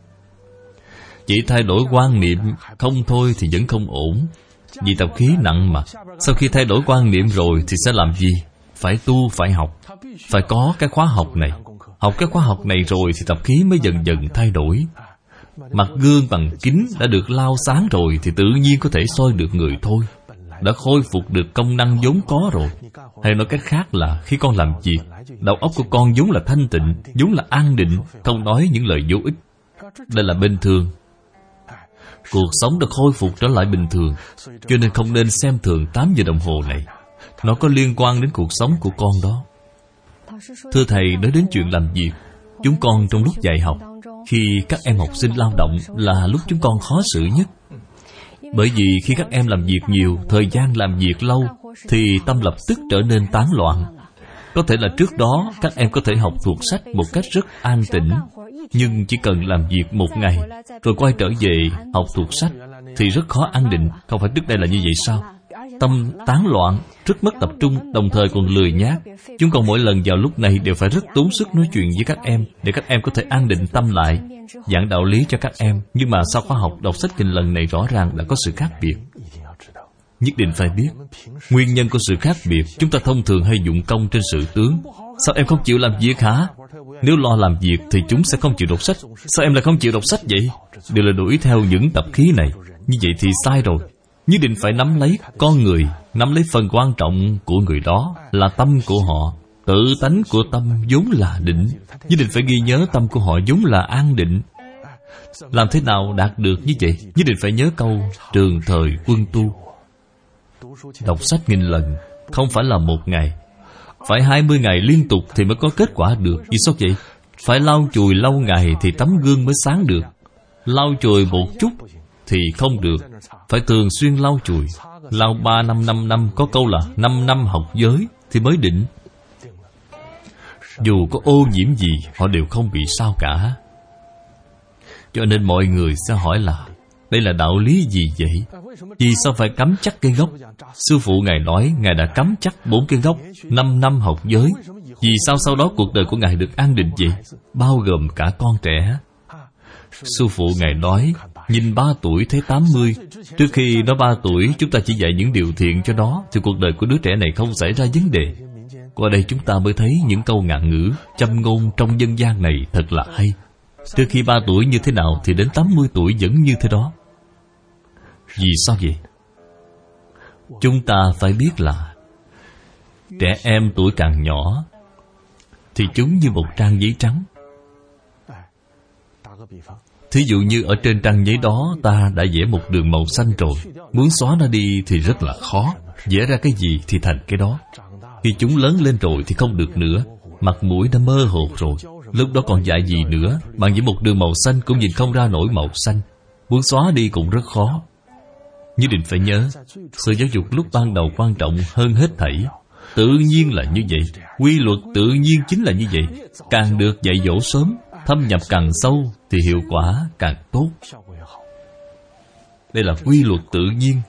Chỉ thay đổi quan niệm không thôi thì vẫn không ổn. Vì tập khí nặng mà. Sau khi thay đổi quan niệm rồi thì sẽ làm gì? Phải tu, phải học. Phải có cái khóa học này. Học cái khóa học này rồi thì tập khí mới dần dần thay đổi. Mặt gương bằng kính đã được lau sáng rồi thì tự nhiên có thể soi được người thôi. Đã khôi phục được công năng vốn có rồi. Hay nói cách khác là khi con làm việc, đầu óc của con vốn là thanh tịnh, vốn là an định, không nói những lời vô ích. Đây là bình thường. Cuộc sống đã khôi phục trở lại bình thường. Cho nên không nên xem thường 8 giờ đồng hồ này. Nó có liên quan đến cuộc sống của con đó. Thưa Thầy, nói đến chuyện làm việc, chúng con trong lúc dạy học, khi các em học sinh lao động là lúc chúng con khó xử nhất. Bởi vì khi các em làm việc nhiều, thời gian làm việc lâu, thì tâm lập tức trở nên tán loạn. Có thể là trước đó các em có thể học thuộc sách một cách rất an tĩnh, nhưng chỉ cần làm việc một ngày rồi quay trở về học thuộc sách thì rất khó an định. Không phải trước đây là như vậy sao? tâm tán loạn, rất mất tập trung, đồng thời còn lười nhác. Chúng còn mỗi lần vào lúc này đều phải rất tốn sức nói chuyện với các em, để các em có thể an định tâm lại, giảng đạo lý cho các em. Nhưng mà sau khóa học đọc sách kinh lần này rõ ràng đã có sự khác biệt. Nhất định phải biết nguyên nhân của sự khác biệt. Chúng ta thông thường hay dụng công trên sự tướng. Sao em không chịu làm việc hả? Nếu lo làm việc thì chúng sẽ không chịu đọc sách. Sao em lại không chịu đọc sách vậy? Đều là đuổi theo những tập khí này. Như vậy thì sai rồi. Nhất định phải nắm lấy con người, nắm lấy phần quan trọng của người đó là tâm của họ. Tự tánh của tâm vốn là định. Nhất định phải ghi nhớ tâm của họ vốn là an định. Làm thế nào đạt được như vậy? Nhất định phải nhớ câu trường thời quân tu. Đọc sách nghìn lần không phải là một ngày, phải 20 ngày liên tục thì mới có kết quả được. Vì sao vậy? Phải lau chùi lâu ngày thì tấm gương mới sáng được. Lau chùi một chút thì không được, phải thường xuyên lau chùi. Lau 3 năm 5 năm, có câu là 5 năm học giới thì mới định. Dù có ô nhiễm gì họ đều không bị sao cả. Cho nên mọi người sẽ hỏi là đây là đạo lý gì vậy? Vì sao phải cắm chắc cây gốc? Sư phụ Ngài nói Ngài đã cắm chắc 4 cây gốc, 5 năm học giới. Vì sao sau đó cuộc đời của Ngài được an định vậy? Bao gồm cả con trẻ. Sư phụ Ngài nói nhìn 3 tuổi thấy 80. Trước khi nó 3 tuổi chúng ta chỉ dạy những điều thiện cho nó thì cuộc đời của đứa trẻ này không xảy ra vấn đề. Qua đây chúng ta mới thấy những câu ngạn ngữ, châm ngôn trong dân gian này thật là hay. Trước khi 3 tuổi như thế nào thì đến 80 tuổi vẫn như thế đó. Vì sao vậy? Chúng ta phải biết là trẻ em tuổi càng nhỏ thì chúng như một trang giấy trắng. Thí dụ như ở trên trang giấy đó ta đã vẽ một đường màu xanh rồi, muốn xóa nó đi thì rất là khó. Vẽ ra cái gì thì thành cái đó. Khi chúng lớn lên rồi thì không được nữa. Mặt mũi đã mơ hồ rồi, lúc đó còn dạy gì nữa. Bạn vẽ một đường màu xanh cũng nhìn không ra nổi màu xanh, muốn xóa đi cũng rất khó. Nhất định phải nhớ, sự giáo dục lúc ban đầu quan trọng hơn hết thảy. Tự nhiên là như vậy. Quy luật tự nhiên chính là như vậy. Càng được dạy dỗ sớm, thâm nhập càng sâu thì hiệu quả càng tốt. Đây là quy luật tự nhiên.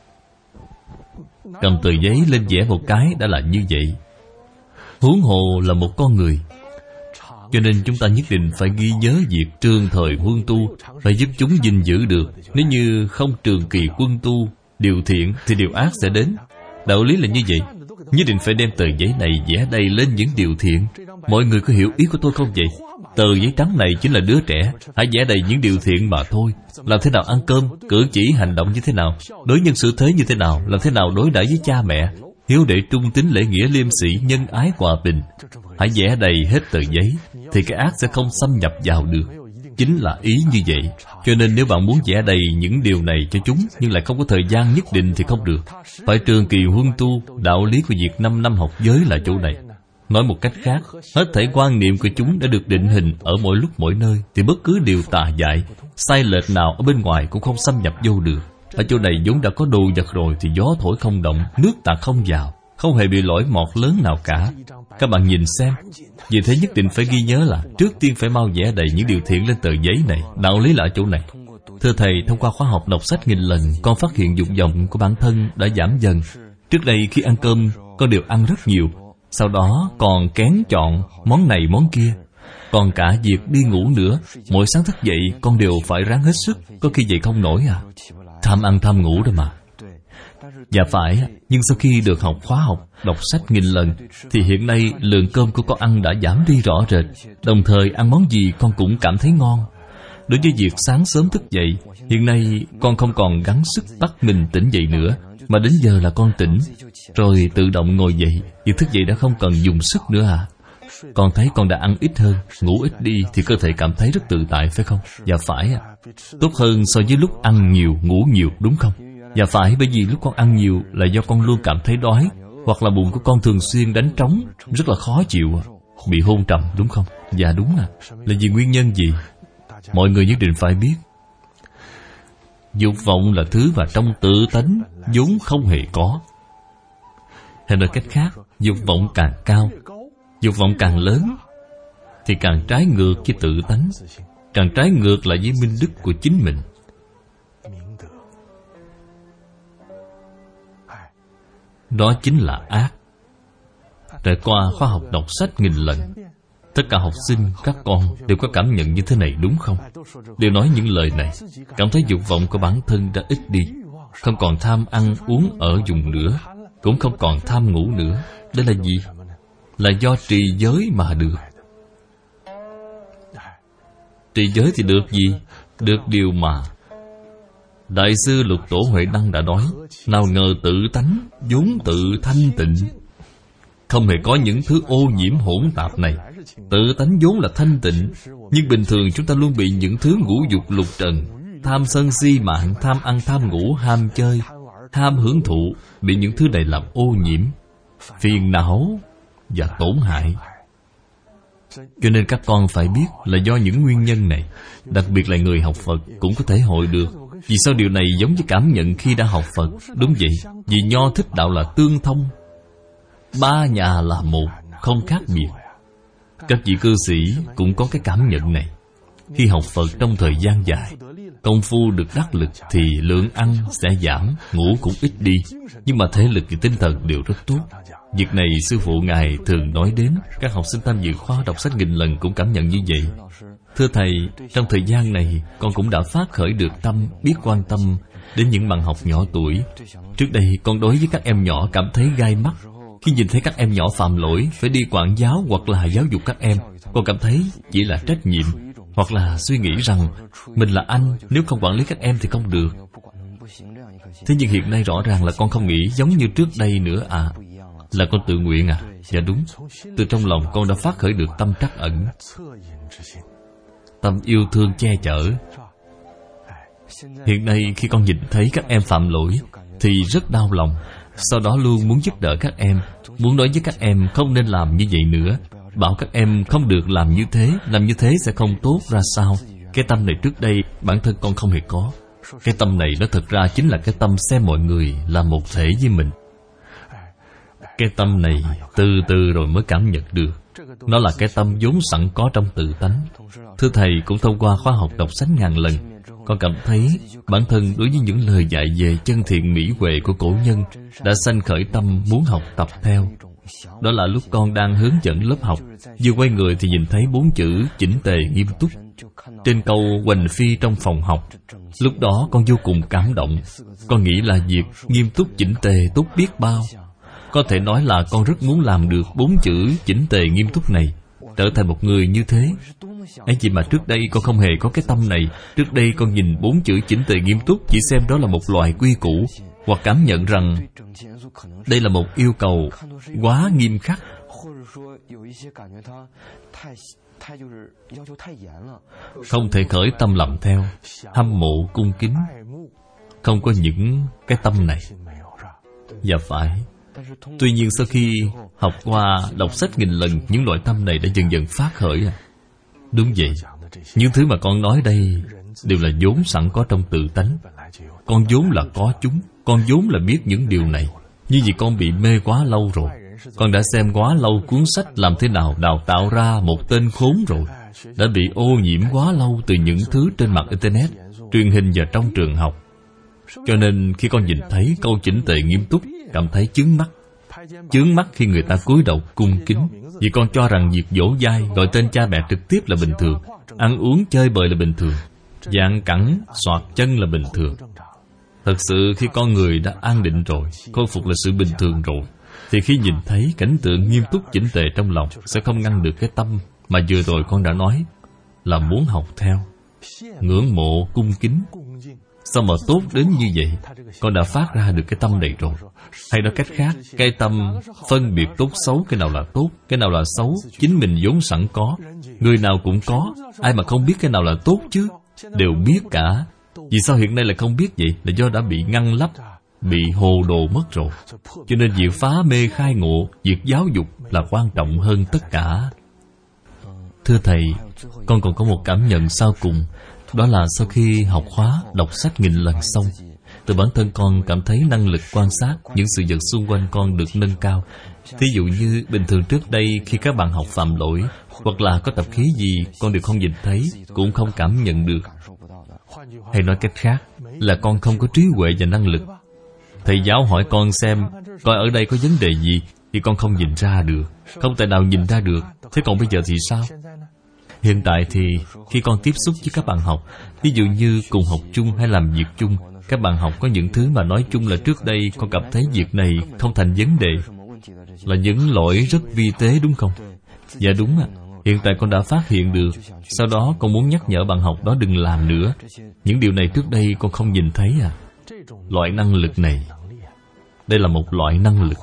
Cầm tờ giấy lên vẽ một cái đã là như vậy, huống hồ là một con người. Cho nên chúng ta nhất định phải ghi nhớ việc trường thời quân tu, phải giúp chúng gìn giữ được. Nếu như không trường kỳ quân tu, điều thiện thì điều ác sẽ đến. Đạo lý là như vậy. Nhất định phải đem tờ giấy này vẽ đầy lên những điều thiện. Mọi người có hiểu ý của tôi không vậy? Tờ giấy trắng này chính là đứa trẻ, hãy vẽ đầy những điều thiện mà thôi. Làm thế nào ăn cơm, cử chỉ hành động như thế nào, đối nhân xử thế như thế nào, làm thế nào đối đãi với cha mẹ, hiếu đệ trung tín lễ nghĩa liêm sĩ, nhân ái hòa bình. Hãy vẽ đầy hết tờ giấy thì cái ác sẽ không xâm nhập vào được. Chính là ý như vậy. Cho nên nếu bạn muốn vẽ đầy những điều này cho chúng nhưng lại không có thời gian nhất định thì không được. Phải trường kỳ huân tu. Đạo lý của việc 5 năm học giới là chỗ này. Nói một cách khác, hết thảy quan niệm của chúng đã được định hình ở mỗi lúc mỗi nơi, thì bất cứ điều tà dại, sai lệch nào ở bên ngoài cũng không xâm nhập vô được. Ở chỗ này vốn đã có đồ vật rồi thì gió thổi không động, nước tạt không vào, không hề bị lỗi mọt lớn nào cả. Các bạn nhìn xem. Vì thế nhất định phải ghi nhớ là trước tiên phải mau vẽ đầy những điều thiện lên tờ giấy này. Đạo lý là ở chỗ này. Thưa Thầy, thông qua khóa học đọc sách nghìn lần, con phát hiện dục vọng của bản thân đã giảm dần. Trước đây khi ăn cơm, con đều ăn rất nhiều, sau đó còn kén chọn món này món kia. Còn cả việc đi ngủ nữa, mỗi sáng thức dậy con đều phải ráng hết sức, có khi dậy không nổi à. Tham ăn tham ngủ đó mà. Dạ phải, nhưng sau khi được học khóa học đọc sách nghìn lần thì hiện nay lượng cơm của con ăn đã giảm đi rõ rệt. Đồng thời ăn món gì con cũng cảm thấy ngon. Đối với việc sáng sớm thức dậy, hiện nay con không còn gắng sức bắt mình tỉnh dậy nữa, mà đến giờ là con tỉnh rồi tự động ngồi dậy. Việc thức dậy đã không cần dùng sức nữa à. Con thấy con đã ăn ít hơn, ngủ ít đi thì cơ thể cảm thấy rất tự tại phải không? Dạ phải à. Tốt hơn so với lúc ăn nhiều, ngủ nhiều đúng không? Dạ phải, bởi vì lúc con ăn nhiều là do con luôn cảm thấy đói, hoặc là bụng của con thường xuyên đánh trống, rất là khó chịu, bị hôn trầm đúng không? Dạ đúng à. Là vì nguyên nhân gì? Mọi người nhất định phải biết. Dục vọng là thứ mà trong tự tánh vốn không hề có. Hay nói cách khác, dục vọng càng cao, dục vọng càng lớn thì càng trái ngược với tự tánh, càng trái ngược lại với minh đức của chính mình. đó chính là ác. Trải qua khóa học đọc sách nghìn lần, tất cả học sinh, các con đều có cảm nhận như thế này đúng không? Đều nói những lời này, cảm thấy dục vọng của bản thân đã ít đi, không còn tham ăn uống ở dùng nữa, cũng không còn tham ngủ nữa. Đây là gì? Là do trì giới mà được. Trì giới thì được gì? Được điều mà Đại sư Lục Tổ Huệ Năng đã nói: nào ngờ tự tánh vốn tự thanh tịnh, không hề có những thứ ô nhiễm hỗn tạp này. Tự tánh vốn là thanh tịnh, nhưng bình thường chúng ta luôn bị những thứ ngũ dục lục trần, tham sân si mạng, tham ăn tham ngủ, ham chơi, ham hưởng thụ, bị những thứ này làm ô nhiễm, phiền não và tổn hại. Cho nên các con phải biết là do những nguyên nhân này. Đặc biệt là người học Phật cũng có thể hội được. Vì sao điều này giống với cảm nhận khi đã học Phật? Đúng vậy, vì Nho Thích Đạo là tương thông, ba nhà là một, không khác biệt. Các vị cư sĩ cũng có cái cảm nhận này. Khi học Phật trong thời gian dài, công phu được đắc lực thì lượng ăn sẽ giảm, ngủ cũng ít đi, nhưng mà thể lực và tinh thần đều rất tốt. Việc này sư phụ Ngài thường nói đến. Các học sinh tham dự khóa đọc sách nghìn lần cũng cảm nhận như vậy. Thưa Thầy, trong thời gian này con cũng đã phát khởi được tâm biết quan tâm đến những bạn học nhỏ tuổi. Trước đây con đối với các em nhỏ cảm thấy gai mắt. Khi nhìn thấy các em nhỏ phạm lỗi, phải đi quản giáo hoặc là giáo dục các em, con cảm thấy chỉ là trách nhiệm, hoặc là suy nghĩ rằng mình là anh, nếu không quản lý các em thì không được. Thế nhưng hiện nay rõ ràng là con không nghĩ giống như trước đây nữa à. Là con tự nguyện à? Dạ đúng. Từ trong lòng con đã phát khởi được tâm trắc ẩn, tâm yêu thương che chở. Hiện nay khi con nhìn thấy các em phạm lỗi thì rất đau lòng. Sau đó luôn muốn giúp đỡ các em, muốn nói với các em không nên làm như vậy nữa, bảo các em không được làm như thế sẽ không tốt ra sao. Cái tâm này trước đây bản thân con không hề có. Cái tâm này nó thật ra chính là cái tâm xem mọi người là một thể với mình. Cái tâm này từ từ rồi mới cảm nhận được. Nó là cái tâm vốn sẵn có trong tự tánh. Thưa Thầy, cũng thông qua khóa học đọc sách ngàn lần, con cảm thấy bản thân đối với những lời dạy về chân thiện mỹ huệ của cổ nhân đã sanh khởi tâm muốn học tập theo. Đó là lúc con đang hướng dẫn lớp học, vừa quay người thì nhìn thấy 4 chữ chỉnh tề nghiêm túc trên câu hoành phi trong phòng học. Lúc đó con vô cùng cảm động. Con nghĩ là việc nghiêm túc chỉnh tề tốt biết bao. Có thể nói là con rất muốn làm được 4 chữ chỉnh tề nghiêm túc này, trở thành một người như thế. Ấy vậy mà trước đây con không hề có cái tâm này. Trước đây con nhìn 4 chữ chỉnh tề nghiêm túc chỉ xem đó là một loại quy củ, hoặc cảm nhận rằng đây là một yêu cầu quá nghiêm khắc. Không thể khởi tâm làm theo, hâm mộ cung kính. Không có những cái tâm này. Dạ phải. Tuy nhiên sau khi học qua đọc sách nghìn lần, những loại tâm này đã dần dần phát khởi à. Đúng vậy. Những thứ mà con nói đây đều là vốn sẵn có trong tự tánh. Con vốn là có chúng. Con vốn là biết những điều này. Nhưng vì con bị mê quá lâu rồi, con đã xem quá lâu cuốn sách làm thế nào đào tạo ra một tên khốn rồi, đã bị ô nhiễm quá lâu từ những thứ trên mạng Internet, truyền hình và trong trường học. Cho nên khi con nhìn thấy câu chỉnh tề nghiêm túc, cảm thấy chướng mắt. Chướng mắt khi người ta cúi đầu cung kính, vì con cho rằng việc dỗ dai, gọi tên cha mẹ trực tiếp là bình thường, ăn uống chơi bời là bình thường, dạn cẳng xoạc chân là bình thường. Thật sự khi con người đã an định rồi, khôi phục là sự bình thường rồi, thì khi nhìn thấy cảnh tượng nghiêm túc chỉnh tề trong lòng, sẽ không ngăn được cái tâm mà vừa rồi con đã nói là muốn học theo, ngưỡng mộ cung kính. Sao mà tốt đến như vậy? Con đã phát ra được cái tâm này rồi. Hay nói cách khác, cái tâm phân biệt tốt xấu, cái nào là tốt, cái nào là xấu, chính mình vốn sẵn có. Người nào cũng có, ai mà không biết cái nào là tốt chứ? Đều biết cả. Vì sao hiện nay lại không biết vậy? Là do đã bị ngăn lấp, bị hồ đồ mất rồi. Cho nên việc phá mê khai ngộ, việc giáo dục là quan trọng hơn tất cả. Thưa Thầy, con còn có một cảm nhận sau cùng. Đó là sau khi học khóa đọc sách nghìn lần xong, từ bản thân con cảm thấy năng lực quan sát những sự vật xung quanh con được nâng cao. Thí dụ như bình thường trước đây khi các bạn học phạm lỗi, hoặc là có tập khí gì con đều không nhìn thấy, cũng không cảm nhận được. Hay nói cách khác là con không có trí huệ và năng lực. Thầy giáo hỏi con xem coi ở đây có vấn đề gì, thì con không nhìn ra được, không thể nào nhìn ra được. Thế còn bây giờ thì sao? Hiện tại thì khi con tiếp xúc với các bạn học, ví dụ như cùng học chung hay làm việc chung, các bạn học có những thứ mà nói chung là trước đây con cảm thấy việc này không thành vấn đề, là những lỗi rất vi tế, đúng không? Dạ đúng ạ. Hiện tại con đã phát hiện được. Sau đó con muốn nhắc nhở bạn học đó đừng làm nữa. Những điều này trước đây con không nhìn thấy à. Loại năng lực này, đây là một loại năng lực.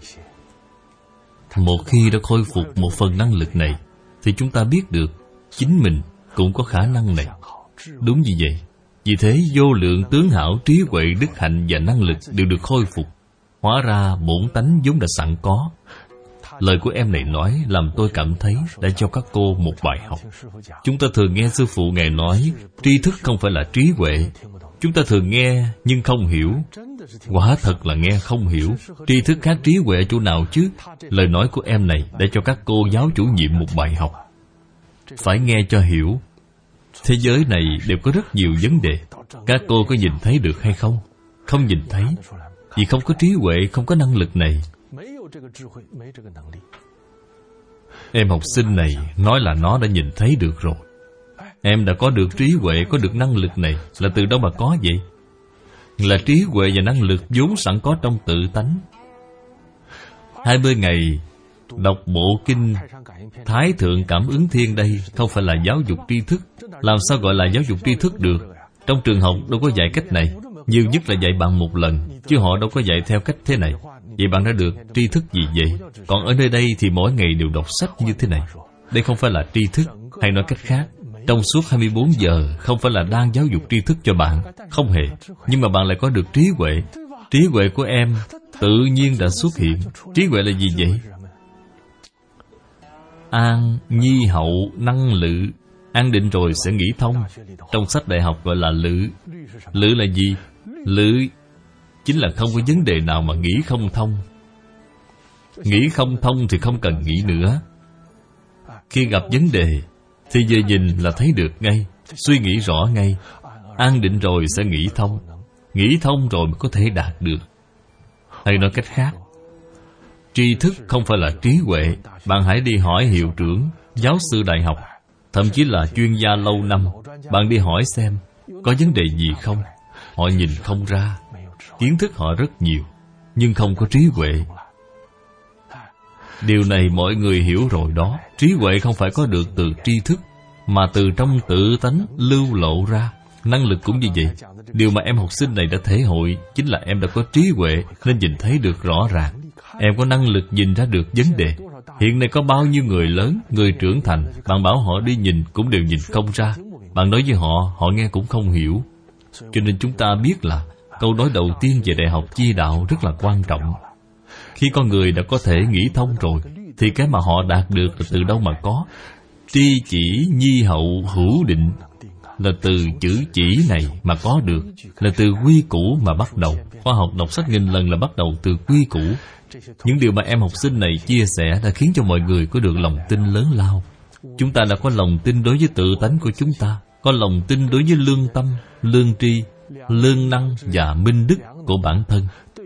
Một khi đã khôi phục một phần năng lực này, thì chúng ta biết được chính mình cũng có khả năng này. Đúng như vậy. Vì thế vô lượng tướng hảo, trí huệ, đức hạnh và năng lực đều được khôi phục. Hóa ra bổn tánh vốn đã sẵn có. Lời của em này nói làm tôi cảm thấy đã cho các cô một bài học. Chúng ta thường nghe sư phụ Ngài nói tri thức không phải là trí huệ. Chúng ta thường nghe nhưng không hiểu. Quả thật là nghe không hiểu. Tri thức khác trí huệ chỗ nào chứ? Lời nói của em này đã cho các cô giáo chủ nhiệm một bài học. Phải nghe cho hiểu. Thế giới này đều có rất nhiều vấn đề. Các cô có nhìn thấy được hay không? Không nhìn thấy. Vì không có trí huệ, không có năng lực này. Em học sinh này nói là nó đã nhìn thấy được rồi. Em đã có được trí huệ, có được năng lực này. Là từ đâu mà có vậy? Là trí huệ và năng lực vốn sẵn có trong tự tánh. 20 ngày đọc bộ kinh Thái Thượng Cảm Ứng Thiên đây không phải là giáo dục tri thức. Làm sao gọi là giáo dục tri thức được? Trong trường học đâu có dạy cách này. Nhiều nhất là dạy bạn một lần, chứ họ đâu có dạy theo cách thế này. Vậy bạn đã được tri thức gì vậy? Còn ở nơi đây thì mỗi ngày đều đọc sách như thế này. Đây không phải là tri thức. Hay nói cách khác, trong suốt 24 giờ không phải là đang giáo dục tri thức cho bạn. Không hề. Nhưng mà bạn lại có được trí huệ. Trí huệ của em tự nhiên đã xuất hiện. Trí huệ là gì vậy? An, nhi hậu, năng lự. An định rồi sẽ nghĩ thông. Trong sách đại học gọi là lự. Lự là gì? Lự chính là không có vấn đề nào mà nghĩ không thông. Nghĩ không thông thì không cần nghĩ nữa. Khi gặp vấn đề thì vừa nhìn là thấy được ngay, suy nghĩ rõ ngay. An định rồi sẽ nghĩ thông. Nghĩ thông rồi mới có thể đạt được. Hay nói cách khác, tri thức không phải là trí huệ. Bạn hãy đi hỏi hiệu trưởng, giáo sư đại học, thậm chí là chuyên gia lâu năm. Bạn đi hỏi xem có vấn đề gì không. Họ nhìn không ra. Kiến thức họ rất nhiều, nhưng không có trí huệ. Điều này mọi người hiểu rồi đó. Trí huệ không phải có được từ tri thức, mà từ trong tự tánh lưu lộ ra. Năng lực cũng như vậy. Điều mà em học sinh này đã thể hội chính là em đã có trí huệ nên nhìn thấy được rõ ràng. Em có năng lực nhìn ra được vấn đề. Hiện nay có bao nhiêu người lớn, người trưởng thành, bạn bảo họ đi nhìn cũng đều nhìn không ra. Bạn nói với họ, họ nghe cũng không hiểu. Cho nên chúng ta biết là câu nói đầu tiên về đại học chi đạo rất là quan trọng. Khi con người đã có thể nghĩ thông rồi, thì cái mà họ đạt được là từ đâu mà có? Tri chỉ nhi hậu hữu định, là từ chữ chỉ này mà có được, là từ quy củ mà bắt đầu. Khoa học đọc sách nghìn lần là bắt đầu từ quy củ. Những điều mà em học sinh này chia sẻ đã khiến cho mọi người có được lòng tin lớn lao. Chúng ta đã có lòng tin đối với tự tánh của chúng ta, có lòng tin đối với lương tâm, lương tri, lương năng và minh đức của bản thân.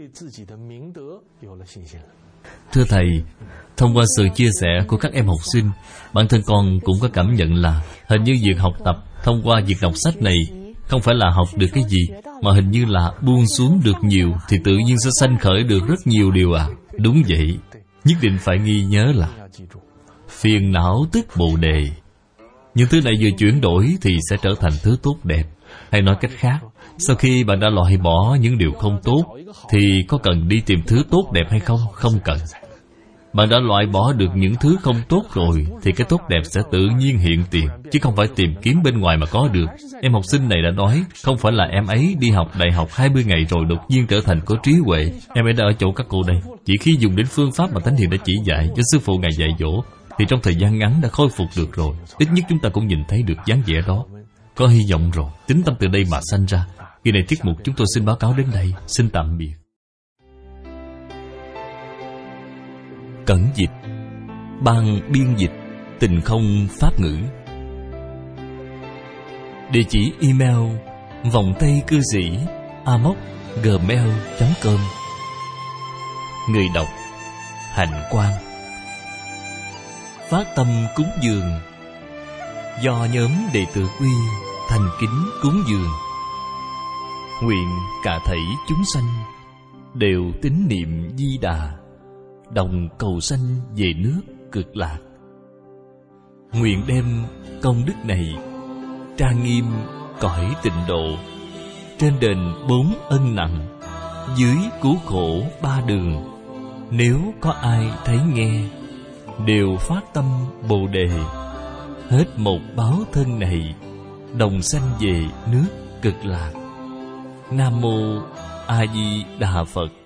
Thưa Thầy, thông qua sự chia sẻ của các em học sinh, bản thân con cũng có cảm nhận là hình như việc học tập thông qua việc đọc sách này không phải là học được cái gì, mà hình như là buông xuống được nhiều thì tự nhiên sẽ sanh khởi được rất nhiều điều à. Đúng vậy. Nhất định phải ghi nhớ là phiền não tức bồ đề. Những thứ này vừa chuyển đổi thì sẽ trở thành thứ tốt đẹp. Hay nói cách khác, sau khi bạn đã loại bỏ những điều không tốt thì có cần đi tìm thứ tốt đẹp hay không? Không cần. Bạn đã loại bỏ được những thứ không tốt rồi thì cái tốt đẹp sẽ tự nhiên hiện tiền, chứ không phải tìm kiếm bên ngoài mà có được. Em học sinh này đã nói, không phải là em ấy đi học đại học 20 ngày rồi đột nhiên trở thành có trí huệ. Em ấy đã ở chỗ các cô đây. Chỉ khi dùng đến phương pháp mà Thánh Hiền đã chỉ dạy cho sư phụ Ngài dạy dỗ, thì trong thời gian ngắn đã khôi phục được rồi. Ít nhất chúng ta cũng nhìn thấy được dáng vẻ đó. Có hy vọng rồi, tính tâm từ đây mà sanh ra. Kỳ này tiết mục chúng tôi xin báo cáo đến đây. Xin tạm biệt. Cẩn dịch, ban biên dịch Tình Không Pháp Ngữ. Địa chỉ email vòng tay cư sĩ gmail.com. Người đọc Hạnh Quang. Phát tâm cúng dường do nhóm đệ tử Quy thành kính cúng dường. Nguyện cả thảy chúng sanh đều tín niệm Di Đà, đồng cầu sanh về nước Cực Lạc. Nguyện đem công đức này trang nghiêm cõi Tịnh Độ, trên đền 4 ân nặng, dưới cứu khổ 3 đường. Nếu có ai thấy nghe, đều phát tâm Bồ Đề, hết một báo thân này, đồng sanh về nước Cực Lạc. Nam mô A Di Đà Phật.